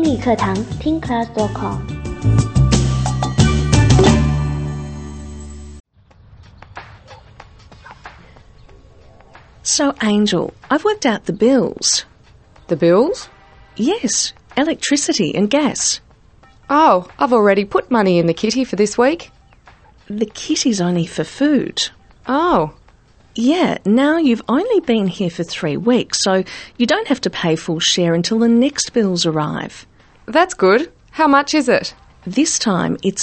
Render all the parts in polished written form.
英语课堂听 class.com。 So, Angel, I've worked out the bills. The bills? Yes, electricity and gas. Oh, I've already put money in the kitty for this week. The kitty's only for food. Oh. Yeah, now you've only been here for 3 weeks, so you don't have to pay full share until the next bills arrive. That's good. How much is it? This time it's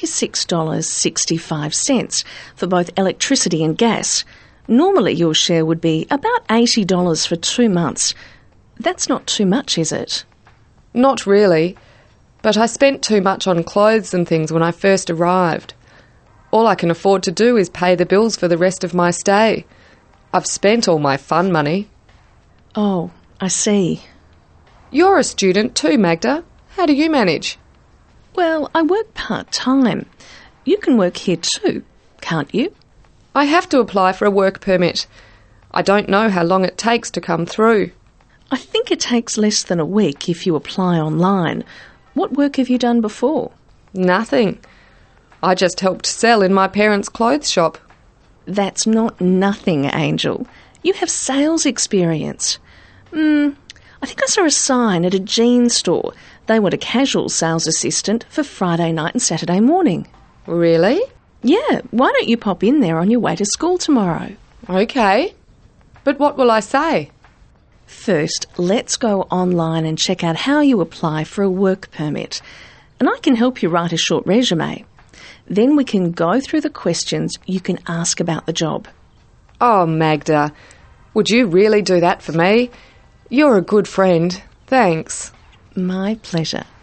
$26.65 for both electricity and gas. Normally your share would be about $80 for 2 months. That's not too much, is it? Not really, but I spent too much on clothes and things when I first arrived. All I can afford to do is pay the bills for the rest of my stay. I've spent all my fun money. Oh, I see. You're a student too, Magda. How do you manage? Well, I work part-time. You can work here too, can't you? I have to apply for a work permit. I don't know how long it takes to come through. I think it takes less than a week if you apply online. What work have you done before? Nothing. I just helped sell in my parents' clothes shop. That's not nothing, Angel. You have sales experience. I think I saw a sign at a jeans store. They want a casual sales assistant for Friday night and Saturday morning. Really? Yeah, why don't you pop in there on your way to school tomorrow? Okay. But what will I say? First, let's go online and check out how you apply for a work permit. And I can help you write a short resume. Then we can go through the questions you can ask about the job. Oh, Magda, would you really do that for me? You're a good friend. Thanks. My pleasure.